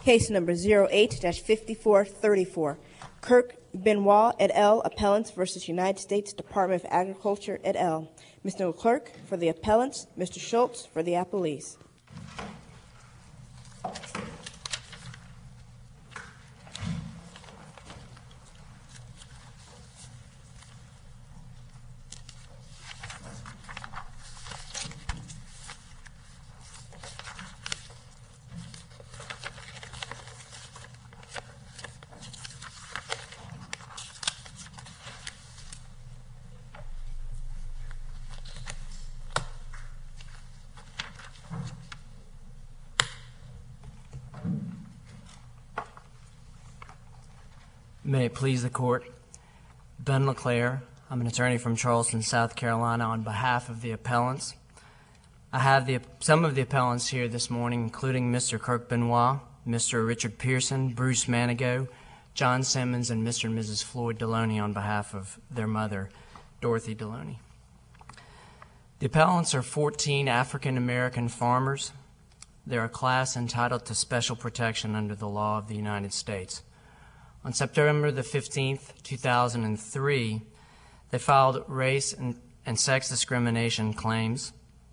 Case number 08-5434. Kirk Benoit et al. Appellants versus United States Department of Agriculture et al. Mr. Clerk for the appellants, Mr. Schultz for the appellees. May it please the Court. Ben LeClaire. I'm an attorney from Charleston, South Carolina, on behalf of the appellants. I have some of the appellants here this morning, including Mr. Kirk Benoit, Mr. Richard Pearson, Bruce Manigault, John Simmons, and Mr. and Mrs. Floyd Deloney on behalf of their mother, Dorothy Deloney. The appellants are 14 African-American farmers. They're a class entitled to special protection under the law of the United States. On September the 15th, 2003, they filed race and sex discrimination claims.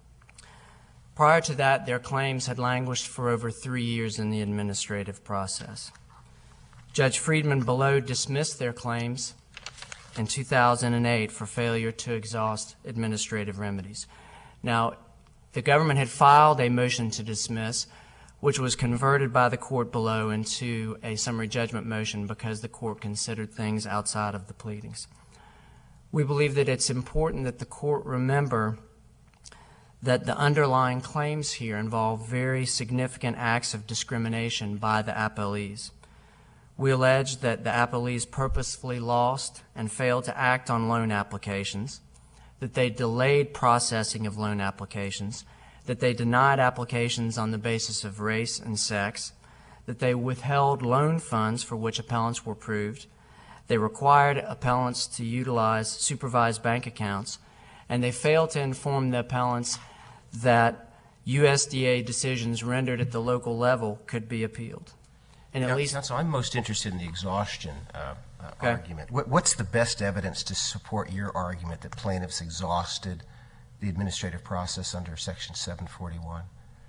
Prior to that, their claims had languished for over 3 years in the administrative process. Judge Friedman below dismissed their claims in 2008 for failure to exhaust administrative remedies. Now, the government had filed a motion to dismiss, which was converted by the court below into a summary judgment motion because the court considered things outside of the pleadings. We believe that it's important that the court remember that the underlying claims here involve very significant acts of discrimination by the appellees. We allege that the appellees purposefully lost and failed to act on loan applications, that they delayed processing of loan applications, that they denied applications on the basis of race and sex, that they withheld loan funds for which appellants were approved, they required appellants to utilize supervised bank accounts, and they failed to inform the appellants that USDA decisions rendered at the local level could be appealed. And at least, Counsel, I'm most interested in the exhaustion argument. What's the best evidence to support your argument that plaintiffs exhausted the administrative process under Section 741?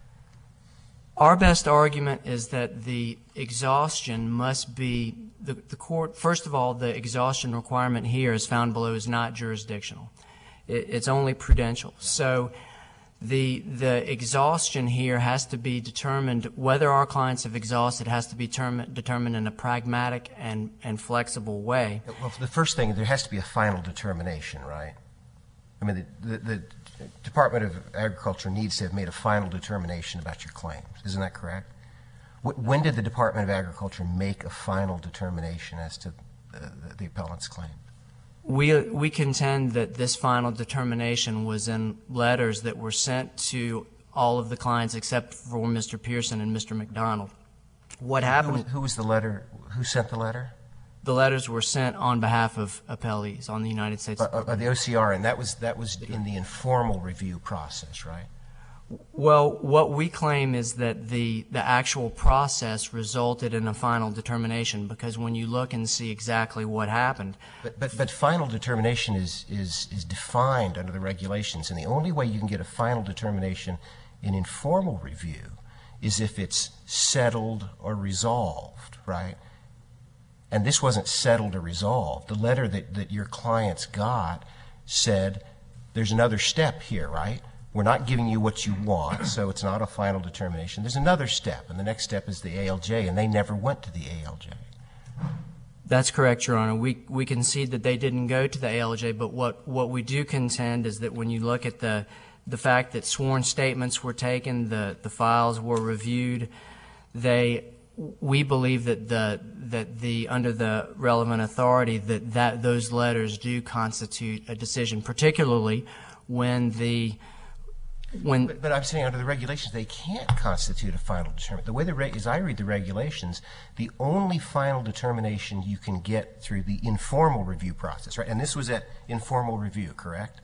Our best argument is that the exhaustion must be, the court, first of all, the exhaustion requirement here is found below is not jurisdictional. It's only prudential. So the exhaustion here has to be determined, whether our clients have exhausted has to be determined in a pragmatic and flexible way. Well, the first thing, there has to be a final determination, right? I mean, the Department of Agriculture needs to have made a final determination about your claims. Isn't that correct? When did the Department of Agriculture make a final determination as to the appellant's claim? We contend that this final determination was in letters that were sent to all of the clients except for Mr. Pearson and Mr. McDonald. What happened? Who was the letter? Who sent the letter? The letters were sent on behalf of appellees on the United States. The OCR, and that was in the informal review process, right? Well, what we claim is that the actual process resulted in a final determination, because when you look and see exactly what happened. But final determination is defined under the regulations, and the only way you can get a final determination in informal review is if it's settled or resolved, right? And this wasn't settled or resolved. The letter that your clients got said there's another step here, right? We're not giving you what you want, so it's not a final determination. There's another step, and the next step is the ALJ, and they never went to the ALJ. That's correct, Your Honor. We concede that they didn't go to the ALJ, but what we do contend is that when you look at the fact that sworn statements were taken, the files were reviewed, we believe that under the relevant authority that those letters do constitute a decision, particularly when But I'm saying under the regulations they can't constitute a final determination. The way as I read the regulations, the only final determination you can get through the informal review process, right? And this was at informal review, correct?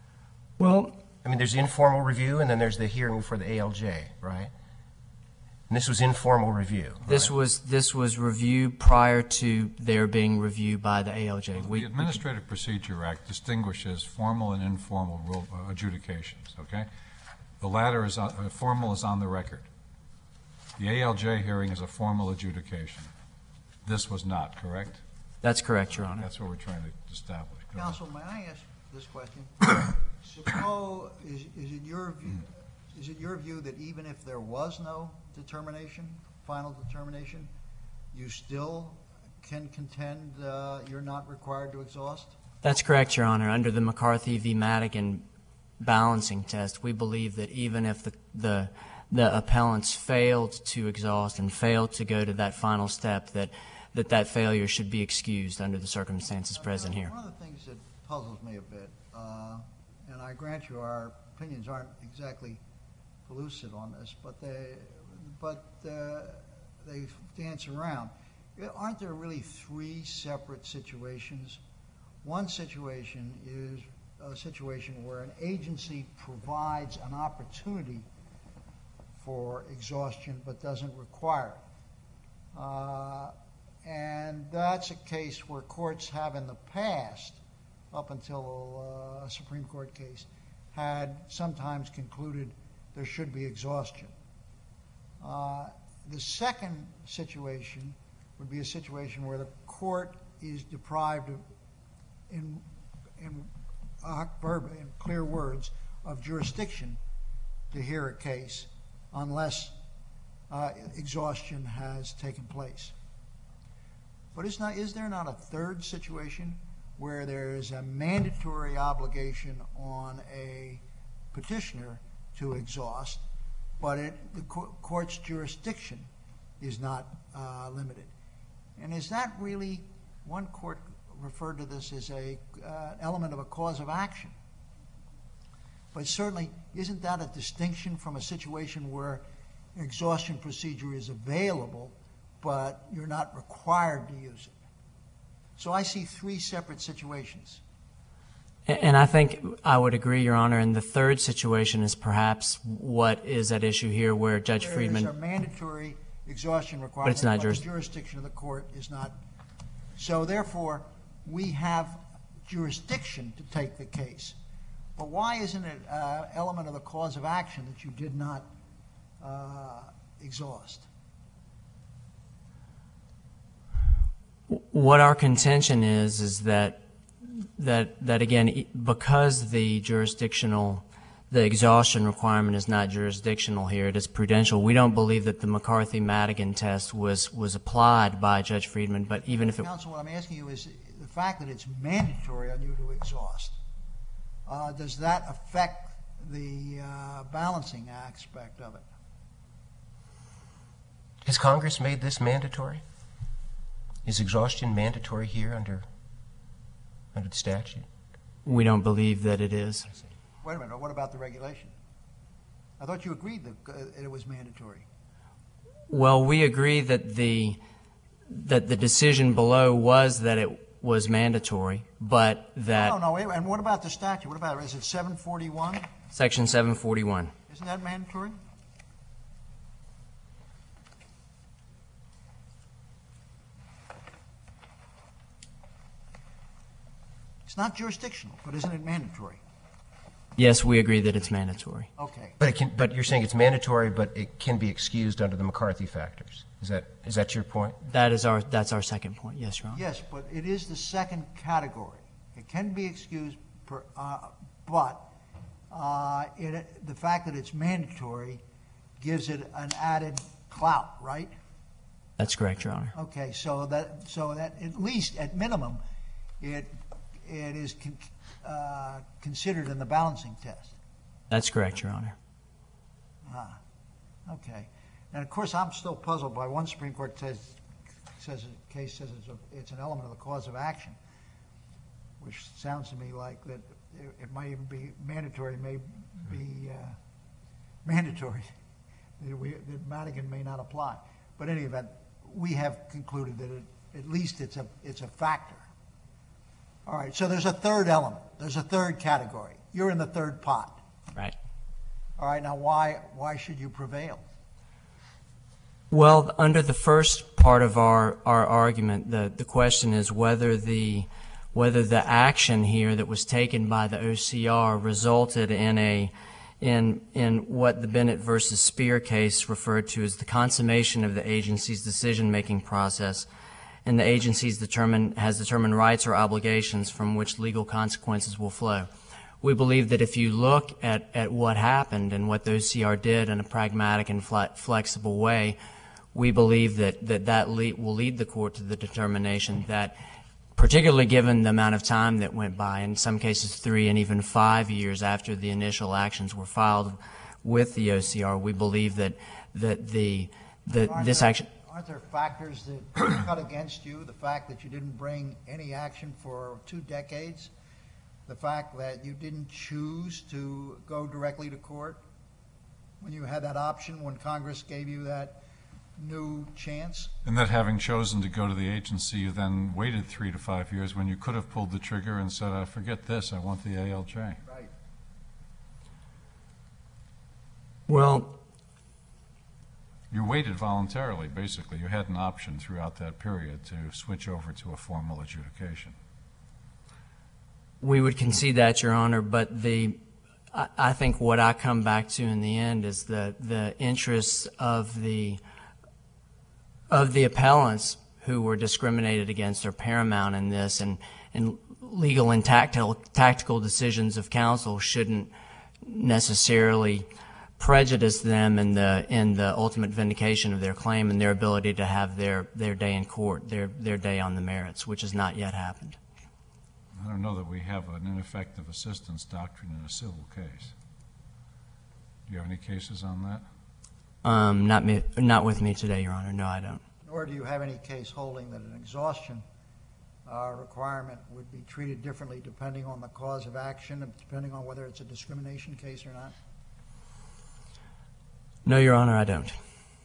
Well, I mean, there's informal review, and then there's the hearing before the ALJ, right? And this was informal review. This was review prior to their being reviewed by the ALJ. The Administrative Procedure Act distinguishes formal and informal adjudications, okay? The latter is formal is on the record. The ALJ hearing is a formal adjudication. This was not, correct? That's correct, Your Honor. That's what we're trying to establish. Go ahead. Counsel, may I ask this question? Suppose, is it your view that even if there was no determination, final determination, you still can contend you're not required to exhaust? That's correct, Your Honor. Under the McCarthy v. Madigan balancing test, we believe that even if the appellants failed to exhaust and failed to go to that final step, that failure should be excused under the circumstances present here. One of the things that puzzles me a bit, and I grant you our opinions aren't exactly pellucid on this, but they dance around. Aren't there really three separate situations? One situation is a situation where an agency provides an opportunity for exhaustion but doesn't require it. And that's a case where courts have in the past, up until a Supreme Court case, had sometimes concluded there should be exhaustion. The second situation would be a situation where the court is deprived of, in clear words, of jurisdiction to hear a case unless exhaustion has taken place. But is there not a third situation where there is a mandatory obligation on a petitioner to exhaust, but the court's jurisdiction is not limited? And is that really, one court referred to this as an element of a cause of action? But certainly, isn't that a distinction from a situation where an exhaustion procedure is available, but you're not required to use it? So I see three separate situations. And I think I would agree, Your Honor, and the third situation is perhaps what is at issue here, where Judge Friedman... There is a mandatory exhaustion requirement, but the jurisdiction of the court is not. So therefore, we have jurisdiction to take the case. But why isn't it an element of the cause of action that you did not exhaust? What our contention is that again, because the exhaustion requirement is not jurisdictional here, it is prudential. We don't believe that the McCarthy-Madigan test was applied by Judge Friedman, but even if it... Counsel, what I'm asking you is the fact that it's mandatory on you to exhaust, does that affect the balancing aspect of it? Has Congress made this mandatory? Is exhaustion mandatory here under the statute? We don't believe that it is. Wait a minute. What about the regulation? I thought you agreed that it was mandatory. Well, we agree that the decision below was that it was mandatory, but that... No, and what about the statute? What about it? Is it 741? Section 741. Isn't that mandatory? It's not jurisdictional, but isn't it mandatory? Yes, we agree that it's mandatory. Okay. But you're saying it's mandatory, but it can be excused under the McCarthy factors. Is that your point? That's our second point. Yes, Your Honor. Yes, but it is the second category. It can be excused, but the fact that it's mandatory gives it an added clout, right? That's correct, Your Honor. Okay, so that at least at minimum, it is considered in the balancing test. That's correct, Your Honor. Okay. And of course, I'm still puzzled by one Supreme Court says it's an element of the cause of action, which sounds to me like that it might even be mandatory, may be mandatory, that Madigan may not apply. But in any event, we have concluded that at least it's a factor. All right, so there's a third element. There's a third category. You're in the third pot. Right. All right, now why should you prevail? Well, under the first part of our argument, the question is whether the action here that was taken by the OCR resulted in what the Bennett versus Spear case referred to as the consummation of the agency's decision-making process, and the agency has determined rights or obligations from which legal consequences will flow. We believe that if you look at what happened and what the OCR did in a pragmatic and flexible way, we believe that will lead the court to the determination that, particularly given the amount of time that went by, in some cases 3 and even 5 years after the initial actions were filed with the OCR, we believe that this action. Aren't there factors that cut against you? The fact that you didn't bring any action for 2 decades, the fact that you didn't choose to go directly to court when you had that option, when Congress gave you that new chance? And that having chosen to go to the agency, you then waited 3 to 5 years when you could have pulled the trigger and said, forget this, I want the ALJ. Right. Well, you waited voluntarily, basically. You had an option throughout that period to switch over to a formal adjudication. we would concede that, Your Honor, but I think what I come back to in the end is the interests of the appellants who were discriminated against are paramount in this, and legal and tactical decisions of counsel shouldn't necessarily prejudice them in the ultimate vindication of their claim and their ability to have their day in court, their day on the merits, which has not yet happened. I don't know that we have an ineffective assistance doctrine in a civil case. Do you have any cases on that? Not with me today, Your Honor. No, I don't. Nor do you have any case holding that an exhaustion requirement would be treated differently depending on the cause of action, depending on whether it's a discrimination case or not? No, Your Honor, I don't.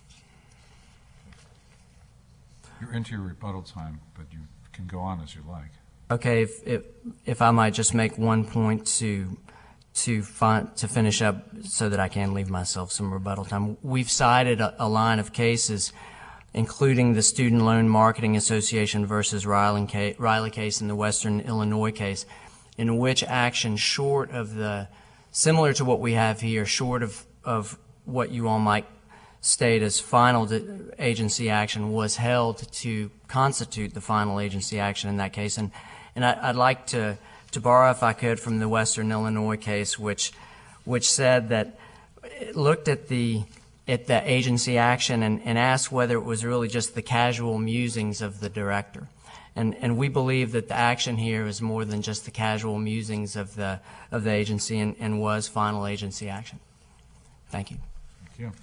You're into your rebuttal time, but you can go on as you like. Okay, if I might just make one point to finish up so that I can leave myself some rebuttal time. We've cited a line of cases, including the Student Loan Marketing Association versus Riley case and the Western Illinois case, in which action short of similar to what we have here, short of what you all might state as final agency action, was held to constitute the final agency action in that case. And I'd like to borrow, if I could, from the Western Illinois case, which said that it looked at the agency action and asked whether it was really just the casual musings of the director. And we believe that the action here is more than just the casual musings of the agency and was final agency action. Thank you. Thank you.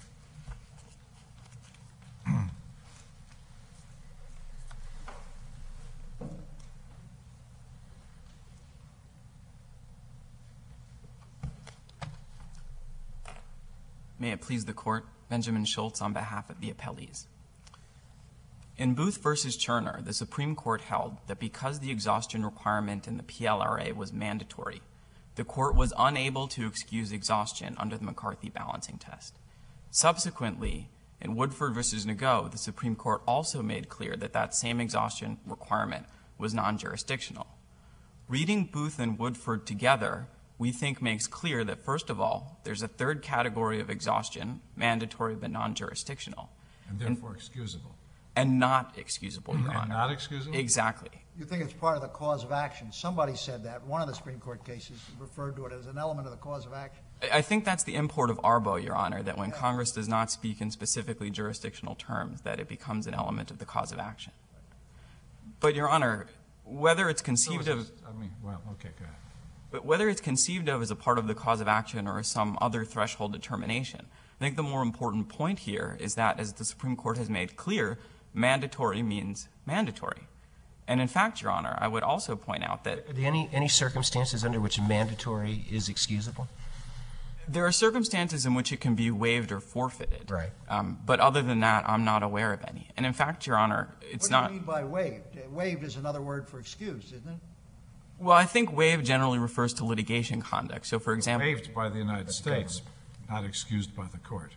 May it please the Court, Benjamin Schultz on behalf of the appellees. In Booth v. Cherner, the Supreme Court held that because the exhaustion requirement in the PLRA was mandatory, the Court was unable to excuse exhaustion under the McCarthy balancing test. Subsequently, in Woodford v. Nago, the Supreme Court also made clear that that same exhaustion requirement was non-jurisdictional. Reading Booth and Woodford together, we think makes clear that, first of all, there's a third category of exhaustion, mandatory but non-jurisdictional. And therefore excusable. And not excusable, Your Honor. And not excusable? Exactly. You think it's part of the cause of action. Somebody said that. One of the Supreme Court cases referred to it as an element of the cause of action. I think that's the import of Arbo, Your Honor, that when Congress does not speak in specifically jurisdictional terms, that it becomes an element of the cause of action. But, Your Honor, whether it's conceived of... okay, go ahead. But whether it's conceived of as a part of the cause of action or as some other threshold determination, I think the more important point here is that, as the Supreme Court has made clear, mandatory means mandatory. And in fact, Your Honor, I would also point out that... Are there any circumstances under which mandatory is excusable? There are circumstances in which it can be waived or forfeited. Right. But other than that, I'm not aware of any. And in fact, Your Honor, it's not... What do you mean by waived? Waived is another word for excused, isn't it? Well, I think waived generally refers to litigation conduct. So, for example... Waived by the United States, not excused by the court.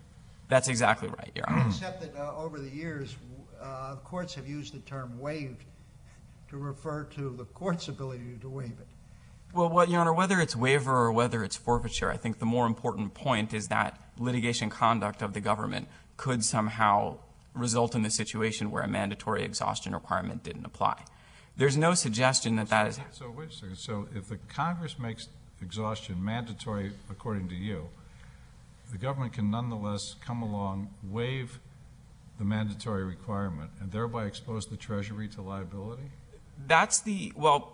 That's exactly right, Your Honor. Except that over the years, courts have used the term waived to refer to the court's ability to waive it. Well, Your Honor, whether it's waiver or whether it's forfeiture, I think the more important point is that litigation conduct of the government could somehow result in the situation where a mandatory exhaustion requirement didn't apply. There's no suggestion that that is... So wait a second. So if the Congress makes exhaustion mandatory according to you, the government can nonetheless come along, waive the mandatory requirement, and thereby expose the Treasury to liability? That's the... Well,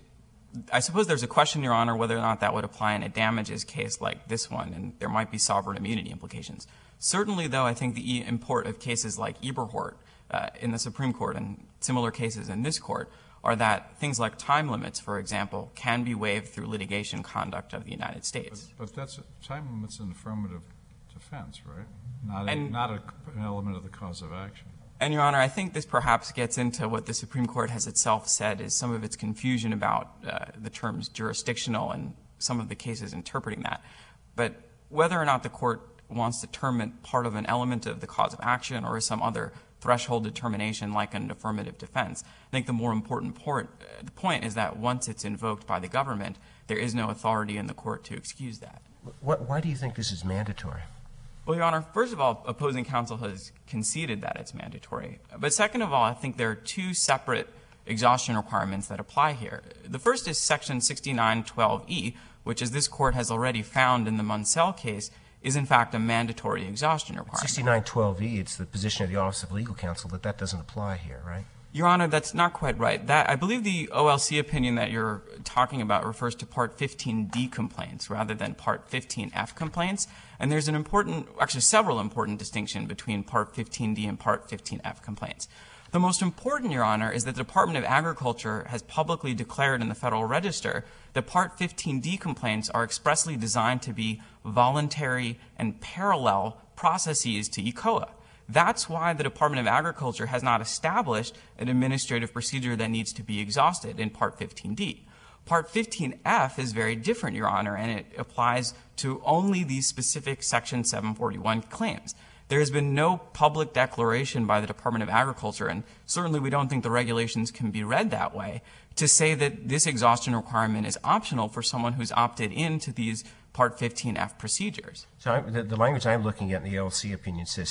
I suppose there's a question, Your Honor, whether or not that would apply in a damages case like this one, and there might be sovereign immunity implications. Certainly, though, I think the import of cases like Eberhart in the Supreme Court and similar cases in this court are that things like time limits, for example, can be waived through litigation conduct of the United States. But that's time limits an affirmative defense, right? Not an element of the cause of action. And, Your Honor, I think this perhaps gets into what the Supreme Court has itself said is some of its confusion about the terms jurisdictional and some of the cases interpreting that. But whether or not the court wants to term it part of an element of the cause of action or some other threshold determination like an affirmative defense, I think the more important point is that once it's invoked by the government, there is no authority in the court to excuse that. Why do you think this is mandatory? Well, Your Honor, first of all, opposing counsel has conceded that it's mandatory. But second of all, I think there are two separate exhaustion requirements that apply here. The first is Section 6912E, which, as this Court has already found in the Munsell case, is in fact a mandatory exhaustion requirement. 6912E, it's the position of the Office of Legal Counsel that doesn't apply here, right? Your Honor, that's not quite right. I believe the OLC opinion that you're talking about refers to Part 15D complaints rather than Part 15F complaints. And there's several important distinctions between Part 15D and Part 15F complaints. The most important, Your Honor, is that the Department of Agriculture has publicly declared in the Federal Register that Part 15D complaints are expressly designed to be voluntary and parallel processes to ECOA. That's why the Department of Agriculture has not established an administrative procedure that needs to be exhausted in Part 15D. Part 15F is very different, Your Honor, and it applies to only these specific Section 741 claims. There has been no public declaration by the Department of Agriculture, and certainly we don't think the regulations can be read that way, to say that this exhaustion requirement is optional for someone who's opted into these Part 15F procedures. So the language I'm looking at in the OLC opinion says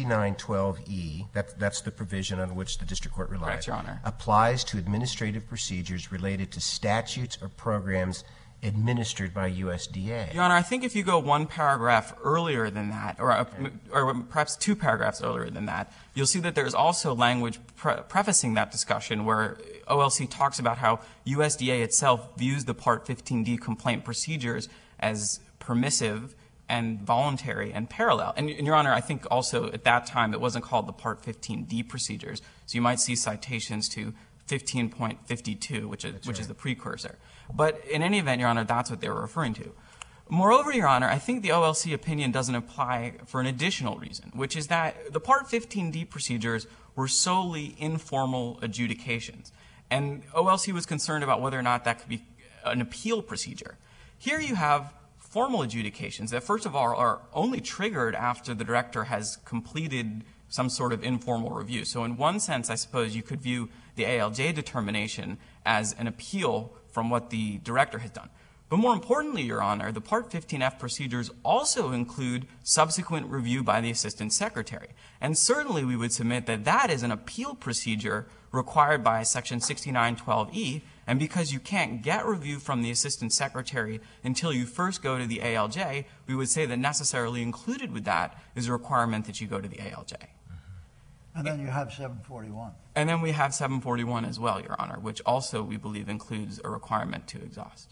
6912E, that's the provision on which the district court relies, Correct, Your Honor. applies to administrative procedures related to statutes or programs administered by USDA. Your Honor, I think if you go one paragraph earlier than that, or perhaps two paragraphs earlier than that, you'll see that there's also language prefacing that discussion where OLC talks about how USDA itself views the Part 15D complaint procedures as permissive and voluntary and parallel. And, Your Honor, I think also at that time it wasn't called the Part 15D procedures, so you might see citations to 15.52, which is the precursor. But in any event, Your Honor, that's what they were referring to. Moreover, Your Honor, I think the OLC opinion doesn't apply for an additional reason, which is that the Part 15D procedures were solely informal adjudications. And OLC was concerned about whether or not that could be an appeal procedure. Here you have formal adjudications that, first of all, are only triggered after the director has completed some sort of informal review. So in one sense, I suppose you could view the ALJ determination as an appeal from what the director has done. But more importantly, Your Honor, the Part 15F procedures also include subsequent review by the Assistant Secretary. And certainly we would submit that that is an appeal procedure required by Section 6912E, and because you can't get review from the Assistant Secretary until you first go to the ALJ, we would say that necessarily included with that is a requirement that you go to the ALJ. And then you have 741. And then we have 741 as well, Your Honor, which also we believe includes a requirement to exhaust.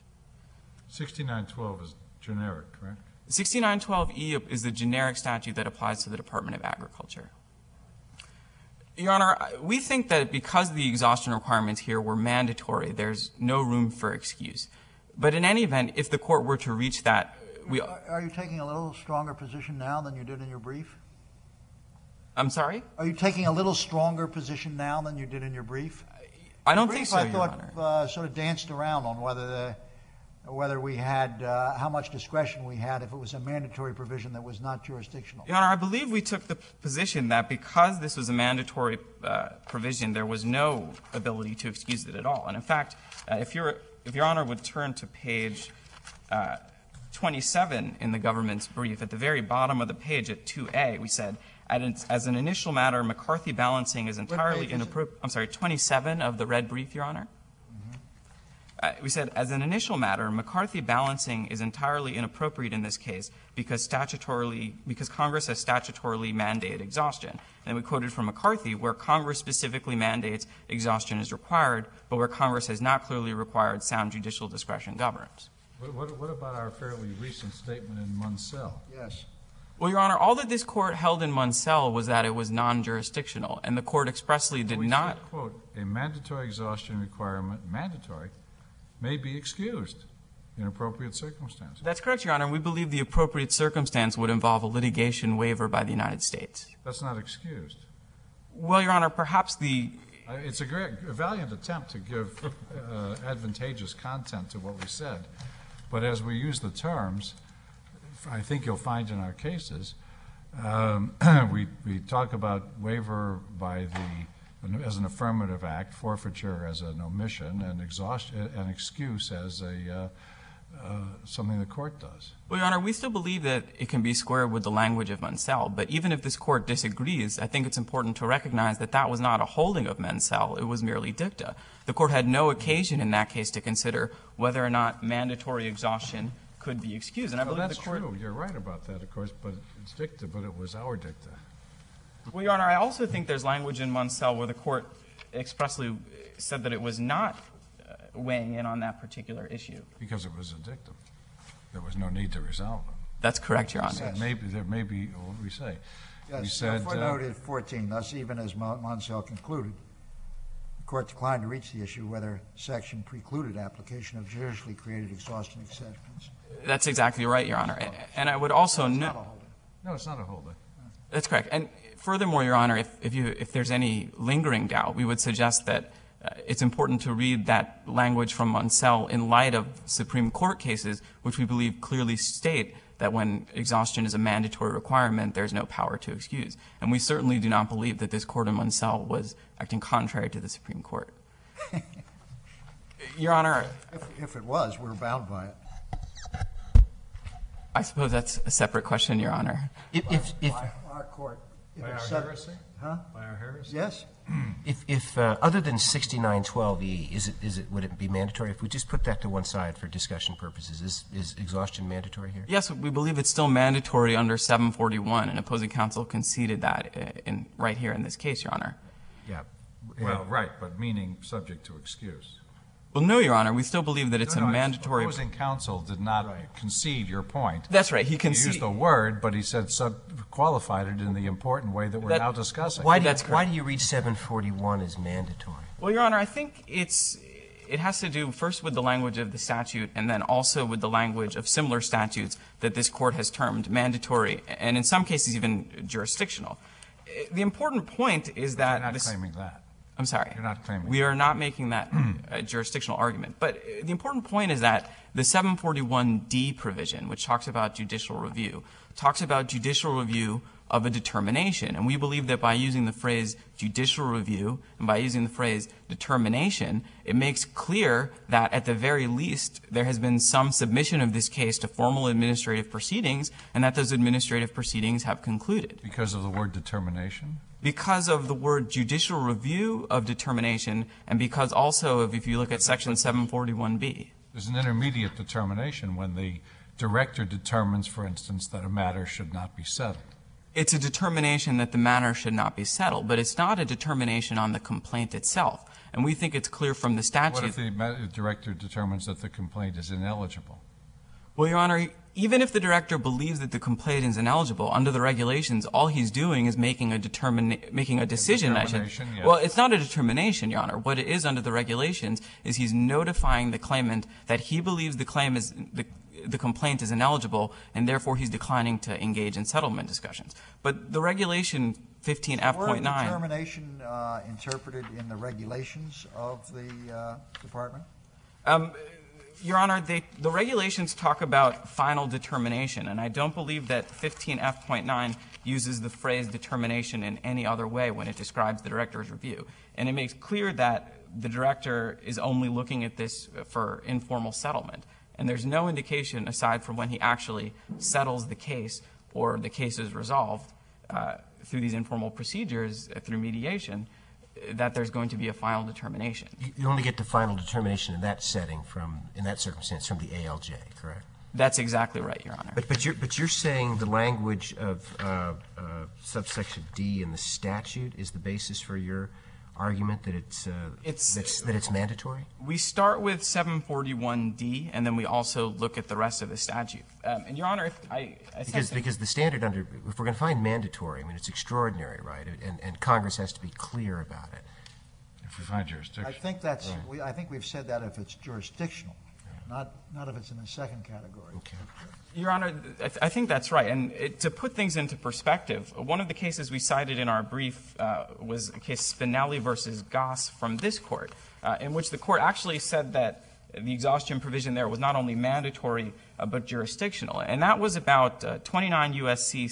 6912 is generic, correct? 6912E is the generic statute that applies to the Department of Agriculture. Your Honor, we think that because the exhaustion requirements here were mandatory, there's no room for excuse. But in any event, if the court were to reach that, Are you taking a little stronger position now than you did in your brief? I'm sorry? Are you taking a little stronger position now than you did in your brief? I don't think so, I Your thought Honor. sort of danced around on whether whether we had, how much discretion we had if it was a mandatory provision that was not jurisdictional. Your Honor, I believe we took the position that because this was a mandatory provision, there was no ability to excuse it at all. And in fact, if Your Honor would turn to page 27 in the government's brief, at the very bottom of the page at 2A, we said, as an initial matter, McCarthy balancing is entirely inappropriate. I'm sorry, 27 of the red brief, Your Honor. We said, as an initial matter, McCarthy balancing is entirely inappropriate in this case because Congress has statutorily mandated exhaustion. And we quoted from McCarthy, where Congress specifically mandates exhaustion is required, but where Congress has not clearly required, sound judicial discretion governs. What about our fairly recent statement in Munsell? Yes. Well, Your Honor, all that this Court held in Munsell was that it was non-jurisdictional, and the Court expressly did not. Said, quote, a mandatory exhaustion requirement, mandatory, may be excused in appropriate circumstances. That's correct, Your Honor. We believe the appropriate circumstance would involve a litigation waiver by the United States. That's not excused. Well, Your Honor, perhaps it's a valiant attempt to give advantageous content to what we said. But as we use the terms, I think you'll find in our cases, we talk about waiver by as an affirmative act, forfeiture as an omission, and an excuse as something the Court does. Well, Your Honor, we still believe that it can be squared with the language of Munsell. But even if this Court disagrees, I think it's important to recognize that that was not a holding of Munsell. It was merely dicta. The Court had no occasion in that case to consider whether or not mandatory exhaustion could be excused. And I believe that's the Court. True. You're right about that, of course, but it's dicta, but it was our dicta. Well, Your Honor, I also think there's language in Munsell where the Court expressly said that it was not weighing in on that particular issue. Because it was a dictum. There was no need to resolve it. That's correct, Your Honor. Yes. There may be, what did we say? Yes, we said, footnoted 14, thus even as Munsell concluded, the Court declined to reach the issue whether section precluded application of judicially created exhaustion exceptions. That's exactly right, Your Honor. And I would also note. No, it's not a holding. That's correct. And furthermore, Your Honor, if there's any lingering doubt, we would suggest that it's important to read that language from Munsell in light of Supreme Court cases, which we believe clearly state that when exhaustion is a mandatory requirement, there's no power to excuse. And we certainly do not believe that this Court in Munsell was acting contrary to the Supreme Court. Your Honor. If it was, we're bound by it. I suppose that's a separate question, Your Honor. If our Court. By our heresy? Huh? By our heresy? Yes. If other than 6912E, would it be mandatory? If we just put that to one side for discussion purposes, is exhaustion mandatory here? Yes, we believe it's still mandatory under 741, and opposing counsel conceded that right here in this case, Your Honor. Yeah. Well, right, but meaning subject to excuse. Well, no, Your Honor. We still believe that it's a mandatory. Opposing counsel did not concede your point. That's right. He He used the word, but he said qualified it in the important way that we're now discussing. Why do you read 741 as mandatory? Well, Your Honor, I think it has to do first with the language of the statute and then also with the language of similar statutes that this Court has termed mandatory and in some cases even jurisdictional. The important point is that You're not claiming that. I'm sorry. You're not claiming We are not making that jurisdictional argument. But the important point is that the 741D provision, which talks about judicial review, talks about judicial review of a determination. And we believe that by using the phrase judicial review and by using the phrase determination, it makes clear that at the very least there has been some submission of this case to formal administrative proceedings and that those administrative proceedings have concluded. Because of the word determination? Because of the word judicial review of determination and because also of, if you look at section 741B. There's an intermediate determination when the director determines, for instance, that a matter should not be settled. It's a determination that the matter should not be settled, but it's not a determination on the complaint itself. And we think it's clear from the statute. What if the director determines that the complaint is ineligible? Well, Your Honor, even if the director believes that the complaint is ineligible, under the regulations, all he's doing is making a decision. Determination, yes. Well, it's not a determination, Your Honor. What it is under the regulations is he's notifying the claimant that he believes the complaint is ineligible, and therefore he's declining to engage in settlement discussions. But the regulation 15F.9. Were determination interpreted in the regulations of the department? Your Honor, the regulations talk about final determination, and I don't believe that 15F.9 uses the phrase determination in any other way when it describes the director's review. And it makes clear that the director is only looking at this for informal settlement. And there's no indication, aside from when he actually settles the case or the case is resolved through these informal procedures, through mediation, that there's going to be a final determination. You only get the final determination in that setting in that circumstance from the ALJ, correct? That's exactly right, Your Honor. But you're saying the language of subsection D in the statute is the basis for your argument that it's mandatory? We start with 741D, and then we also look at the rest of the statute. And Your Honor, because the standard if we're going to find mandatory, I mean, it's extraordinary, right? And Congress has to be clear about it. If we find jurisdiction. I think that's. Right. I think we've said that if it's jurisdictional, not if it's in the second category. Okay. Your Honor, I think that's right. And to put things into perspective, one of the cases we cited in our brief was a case Spinelli versus Goss from this court, in which the court actually said that the exhaustion provision there was not only mandatory but jurisdictional. And that was about 29 U.S.C.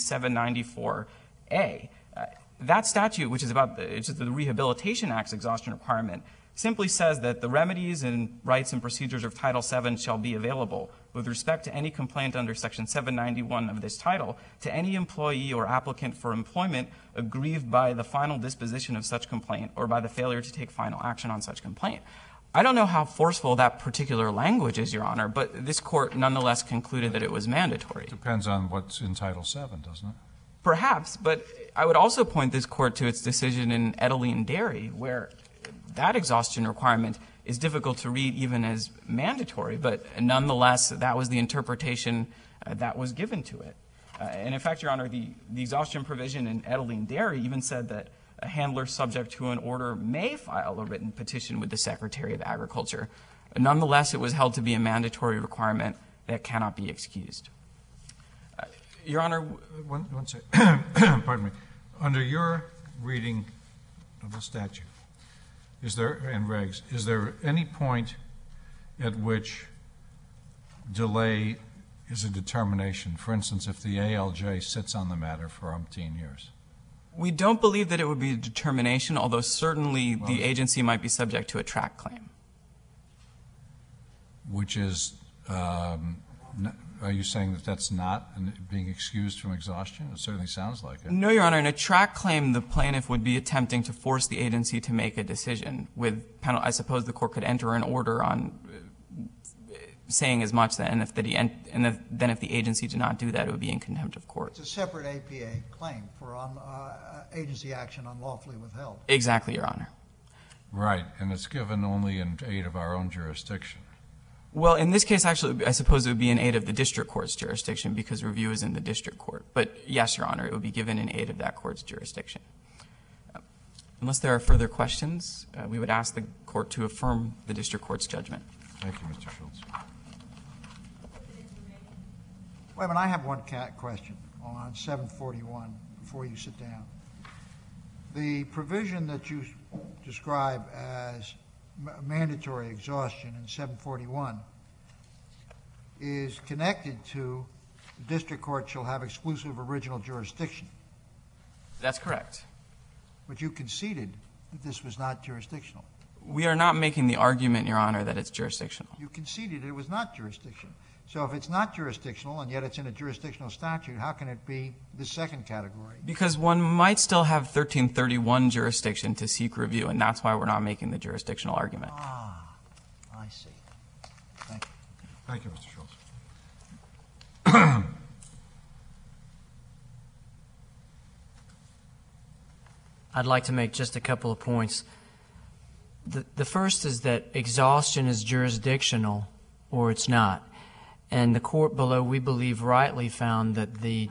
794A. That statute, which is about the Rehabilitation Act's exhaustion requirement, simply says that the remedies and rights and procedures of Title VII shall be available with respect to any complaint under Section 791 of this title to any employee or applicant for employment aggrieved by the final disposition of such complaint or by the failure to take final action on such complaint. I don't know how forceful that particular language is, Your Honor, but this court nonetheless concluded that it was mandatory. It depends on what's in Title VII, doesn't it? Perhaps, but I would also point this court to its decision in Edeline Dairy, where that exhaustion requirement is difficult to read even as mandatory, but nonetheless, that was the interpretation that was given to it. And in fact, Your Honor, the exhaustion provision in Edeline Dairy even said that a handler subject to an order may file a written petition with the Secretary of Agriculture. Nonetheless, it was held to be a mandatory requirement that cannot be excused. Your Honor. One second. Pardon me. Under your reading of the statute, and regs, is there any point at which delay is a determination? For instance, if the ALJ sits on the matter for umpteen years? We don't believe that it would be a determination, although certainly the agency might be subject to a track claim. Which is, are you saying that that's not being excused from exhaustion? It certainly sounds like it. No, Your Honor. In a track claim, the plaintiff would be attempting to force the agency to make a decision. I suppose the court could enter an order on saying as much, then if the agency did not do that, it would be in contempt of court. It's a separate APA claim for agency action unlawfully withheld. Exactly, Your Honor. Right, and it's given only in aid of our own jurisdiction. Well, in this case, actually, I suppose it would be in aid of the district court's jurisdiction because review is in the district court. But yes, Your Honor, it would be given in aid of that court's jurisdiction. Unless there are further questions, we would ask the court to affirm the district court's judgment. Thank you, Mr. Schultz. Wait a minute, I have one question on 741 before you sit down. The provision that you describe as mandatory exhaustion in 741 is connected to the district court shall have exclusive original jurisdiction. That's correct. But you conceded that this was not jurisdictional. We are not making the argument, Your Honor, that it's jurisdictional. You conceded it was not jurisdictional. So if it's not jurisdictional and yet it's in a jurisdictional statute, how can it be the second category? Because one might still have 1331 jurisdiction to seek review, and that's why we're not making the jurisdictional argument. Ah, I see. Thank you. Thank you, Mr. Schultz. I'd like to make just a couple of points. The first is that exhaustion is jurisdictional or it's not. And the court below, we believe, rightly found that the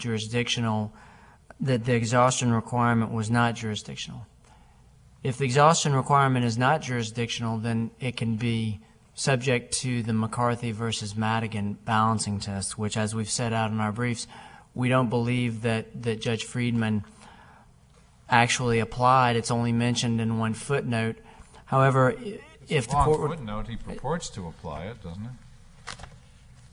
exhaustion requirement was not jurisdictional. If the exhaustion requirement is not jurisdictional, then it can be subject to the McCarthy versus Madigan balancing test, which, as we've set out in our briefs, we don't believe that Judge Friedman actually applied. It's only mentioned in one footnote. However, if the court footnote, he purports to apply it, doesn't he?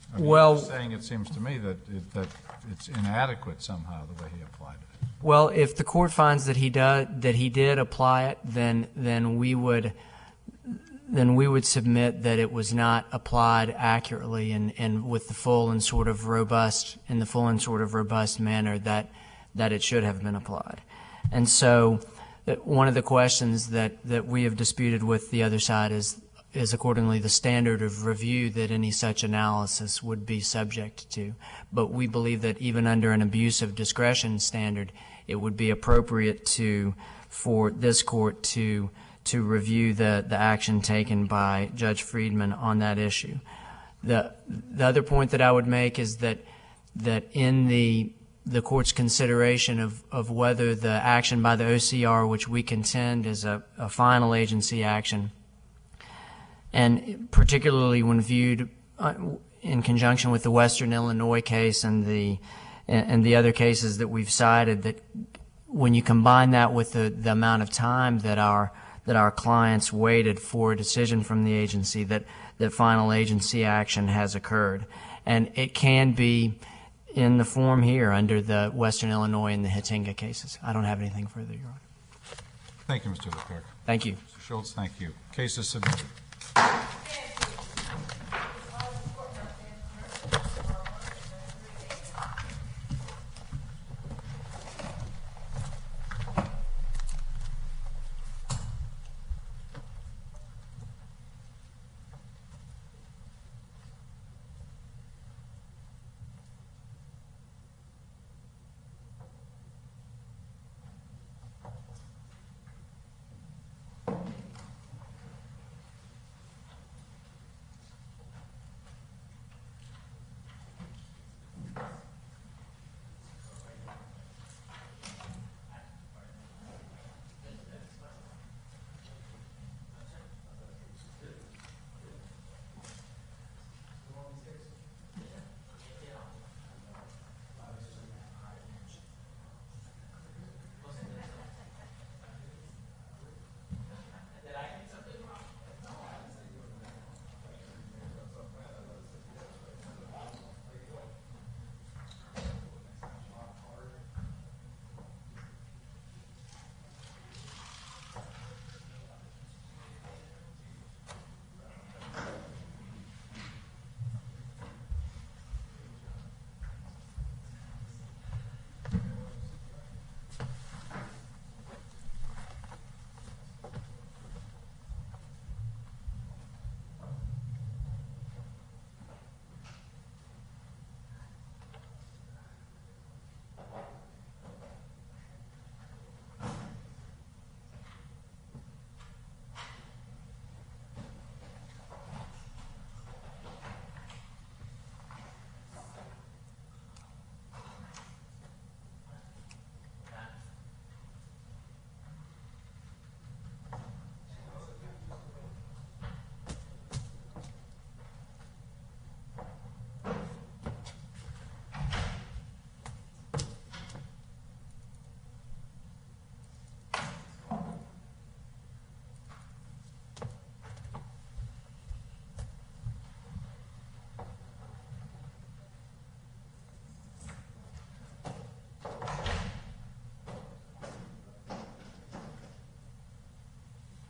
I mean, Well- you're saying it seems to me that it's inadequate somehow, the way he applied it. Well, if the court finds that he did apply it, then we would submit that it was not applied accurately and with the full and sort of robust manner that it should have been applied. And so one of the questions that we have disputed with the other side is accordingly the standard of review that any such analysis would be subject to. But we believe that even under an abuse of discretion standard, it would be appropriate for this court to review the action taken by Judge Friedman on that issue. The other point that I would make is that in the court's consideration of whether the action by the OCR, which we contend is a final agency action, and particularly when viewed in conjunction with the Western Illinois case and the other cases that we've cited, that when you combine that with the amount of time that our clients waited for a decision from the agency, that final agency action has occurred. And it can be in the form here under the Western Illinois and the Hitinga cases. I don't have anything further, Your Honor. Thank you, Mr. Leclerc. Thank you. Mr. Schultz, thank you. Case is submitted.